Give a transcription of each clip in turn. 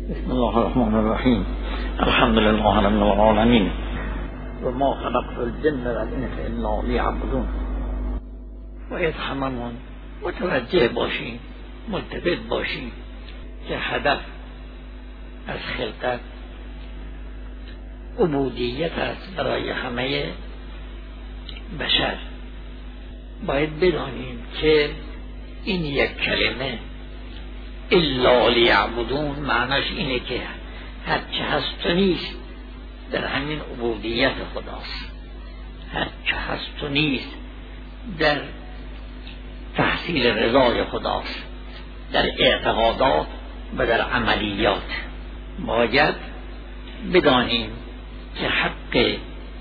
بسم الله الرحمن الرحیم. الحمد لله رب العالمین و ما خلقت الجن والانس الا لیعبدون. باید هممون متوجه باشیم، ملتفت باشیم که هدف از خلقت عبودیت است برای همه بشر. باید بدانیم که این یک کلمه الا لیعبدون معناش اینه که هرچه هست و نیست در همین عبودیت خداست، هرچه هست و نیست در تحصیل رضای خداست، در اعتقادات و در عملیات. باید بدانیم که حق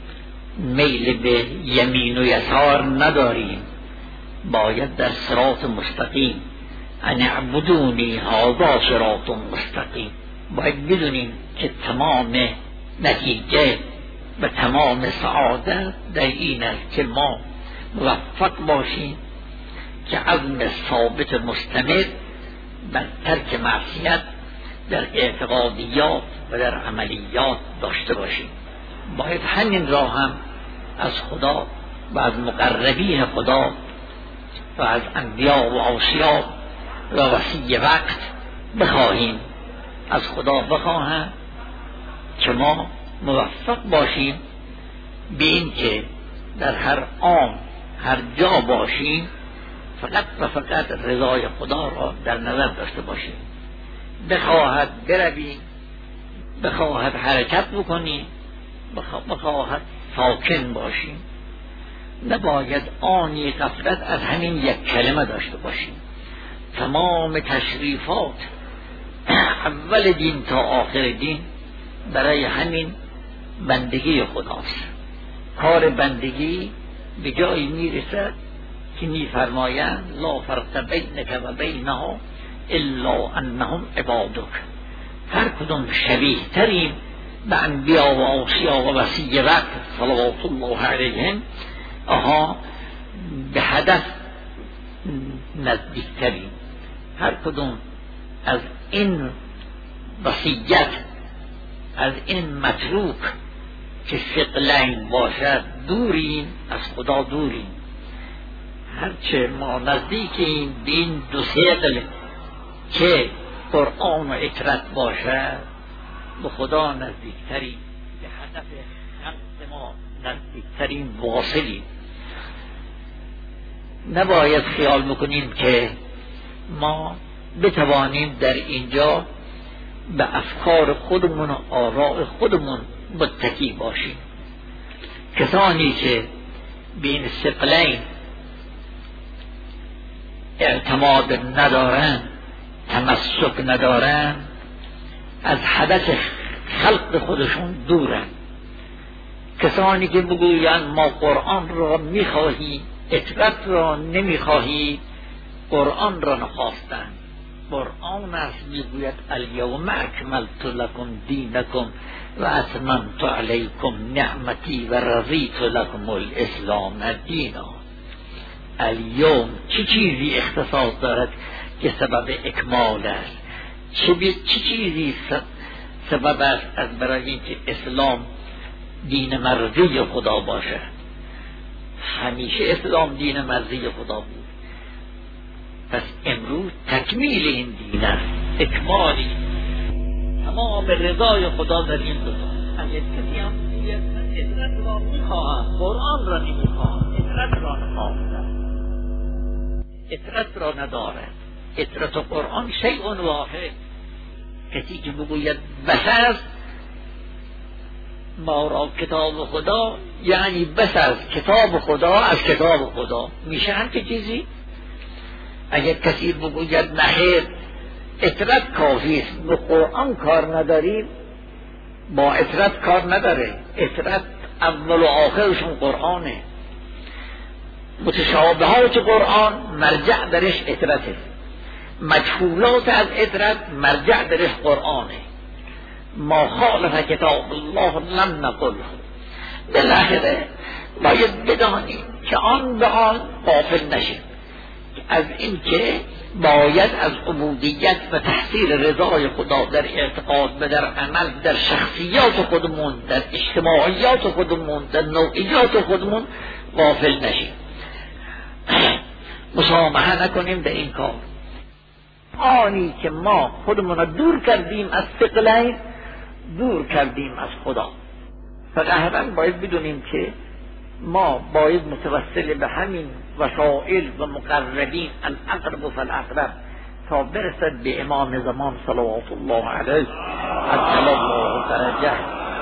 میل به یمین و یسار نداریم، باید در صراط مستقیم ان اعبدونی هذا صراط مستقیم. باید بدونیم که تمام نتیجه و تمام سعادت در این است که ما موفق باشیم که عزم ثابت مستمر بر ترک معصیت در اعتقادیات و در عملیات داشته باشیم. باید همین را هم از خدا و از مقربین خدا و از انبیاء و اوصیا و وصی وقت بخواهیم، از خدا بخواهم که ما موفق باشیم به این که در هر آن هر جا باشیم فقط و فقط رضای خدا را در نظر داشته باشیم. بخواهد برویم، بخواهد حرکت بکنیم، بخواهد ساکن باشیم، نباید آنی غفلت از همین یک کلمه داشته باشیم. تمام تشریفات اول دین تا آخر دین برای همین بندگی خداست. کار بندگی به جایی میرسد که میفرمایند لا فرق بینک و بینها الا انهم عبادک. هر کدوم شبیه ترین به انبیا و اوصیا و وصی وقت صلوات الله علیهم به هدف نزدیکترین. هر کدوم از این وصیت، از این متروک که ثقلین باشد دوریم، از خدا دوریم. هرچه ما نزدیکیم به این دو ثقل که قرآن و اطرت باشد به خدا نزدیکتریم، به هدف خلق ما نزدیکترین واصلیم. نباید خیال بکنیم که ما بتوانیم در اینجا به افکار خودمون و آراء خودمون متکی باشیم. کسانی که به این ثقلین اعتماد ندارن، تمسک ندارن، از هدف خلق خودشون دورن. کسانی که بگویند ما قرآن را میخواهیم، اطرت را نمیخواهیم، قرآن را نخواستند. قرآن است میگوید الیوم اکملت لکم دینکم و اتممت علیکم نعمتی و رضیت لکم الاسلام دینا. الیوم چه چیزی اختصاص دارد که سبب اکمال است؟ چه چیزی سبب است از برای اینکه اسلام دین مرضی خدا باشه؟ همیشه اسلام دین مرضی خدا بود. پس امروز تکمیل این دین است، اکمالی تمام رضای خدا در این دو. اگر کسی هم میگه من اطرت را میخواهم، قرآن را نمیخواهم، اطرت را نخواهم، اطرت را ندارد. اطرت و قرآن شیء واحد. کسی که بگوید بس است ما را کتاب خدا، یعنی بس از کتاب خدا، از کتاب خدا میشه هر چیزی. اگر کسی بگوید نه اطرت کافی است، به قرآن کار نداریم، با اطرت کار نداره. اطرت اول و آخرشون قرآنه. متشابهات قرآن مرجع درش اطرته، مجهولات از اطرت مرجع درش قرآنه. ما خالف کتاب الله لم نقل. بالاخره باید بدانیم که آن به آن غافل نشیم از این که باید از عبودیت و تحصیل رضای خدا در اعتقاد و در عمل، در شخصیات خودمون، در اجتماعیات خودمون، در نوعیات خودمون غافل نشیم، مسامحه نکنیم به این کار. آنی که ما خودمون را دور کردیم از ثقلین، دور کردیم از خدا. فقط باید بدونیم که ما باید متوسل به همین وسائل و مقربین الاقرب فالاقرب تا برسد به امام زمان صلوات الله علیه عجل الله فرجه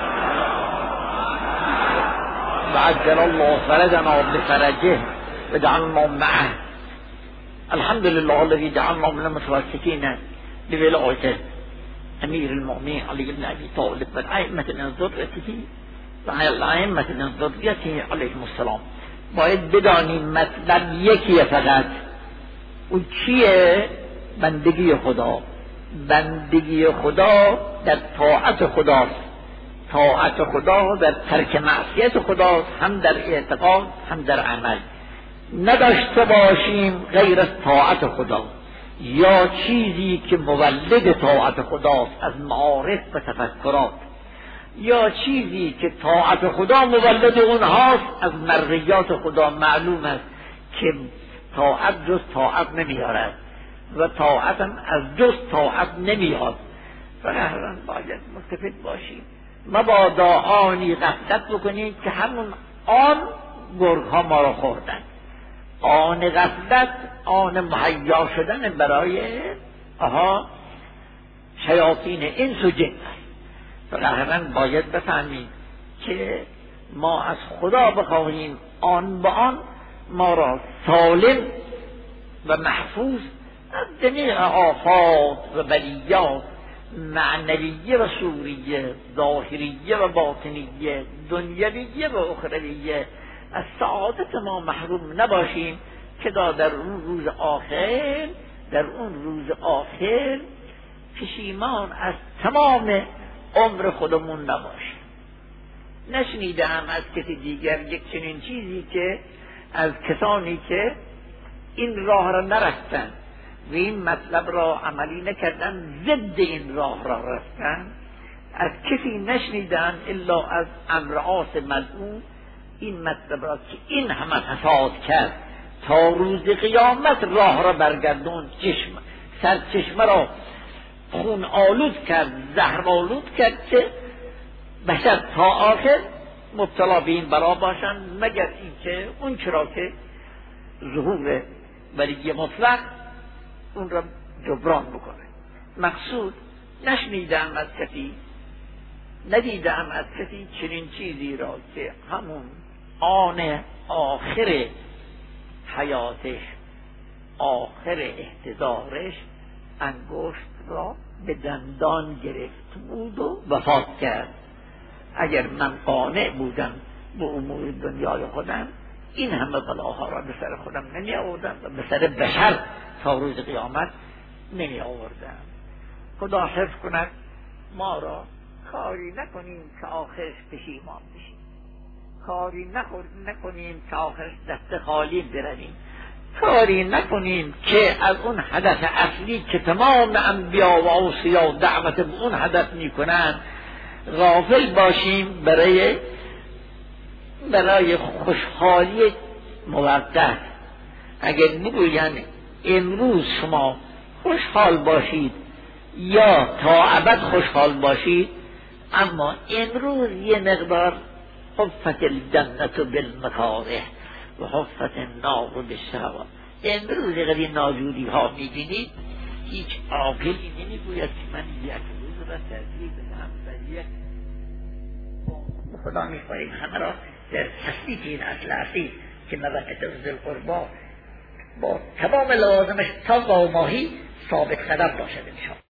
و عجل الله فرجنا بفرجه و جعلنا معه. الحمد لله الذي جعلنا من المتوسطين بولاية امير المؤمنين علي بن ابي طالب والائمة من ذريته و الائمة من ذريته علیهم السلام. باید بدانیم مطلب یکیه فقط. اون چیه؟ بندگی خدا. بندگی خدا در طاعت خداست. طاعت خدا در ترک معصیت خداست، هم در اعتقاد هم در عمل. نداشته باشیم غیر از طاعت خدا یا چیزی که مولد طاعت خداست از معارف و تفکرات، یا چیزی که طاعت خدا مولد اونهاست از مرضیات خدا. معلوم است که طاعت جز طاعت نمیارد و طاعت هم از جز طاعت نمیاد. فقط باید مستفید باشیم، مبادا آنی غفلت بکنیم که همون آن گرگ ها ما را خوردن. آن غفلت آن مهیا شدن برای شیاطین انس و جن است. فقط باید بفهمیم که ما از خدا بخواهیم آن با آن ما را سالم و محفوظ از جمیع آفات و بلیات معنویه و صوریه، ظاهریه و باطنیه، دنیویه و اخرویه از سعادت ما محروم نباشیم که در اون روز آخر پشیمان از تمام عمر خودمون نباشیم. نشنیدم از کسی دیگر یک چنین چیزی که از کسانی که این راه را نرفتن و این مطلب را عملی نکردن، ضد این راه را رفتن، از کسی نشنیدم الا از عمرو عاص ملعون این مطلب را که این همه فساد کرد تا روز قیامت راه را برگردون، سرچشمه را خون آلود کرد، زهر آلود کرد که بشر تا آخر مبتلا به این بلا باشند، مگر اینکه اون چرا که ظهور ولی مطلق اون را جبران بکنه. مقصود نشنیدم از کسی، ندیدم از کسی چنین چیزی را که همون آن آخر حیاتش، آخر احتضارش انگشت را به دندان گرفت بود و وفات کرد. اگر من قانع بودم به امور دنیای خودم این همه بلاها را به سر خودم نمی آوردم و به سر بشر تا روز قیامت نمی آوردم. خدا حفظ کند ما را. کاری نکنیم که آخرش پشیمان بشیم، کاری نکنیم که آخرش دست خالی برویم، کاری نکنیم که از اون هدف اصلی که تمام انبیا و اوصیا دعوت به اون هدف میکنن غافل باشیم برای خوشحالی موقت. اگر بگوین امروز شما خوشحال باشید یا تا ابد خوشحال باشید، اما امروز یه مقدار حفت الجنت بالمکاره و حفت النار بالشهوات. امروز قدی ناجوری ها میبینید، هیچ عاقلی نمیگوید که من یک روز را ترتیب بدم و یک خدا میخواهیم همه را در تصدیق این اصل اصلی که مودت ذی القربی با تمام لوازمش تا قوماهی ثابت قدم باشد انشاءالله.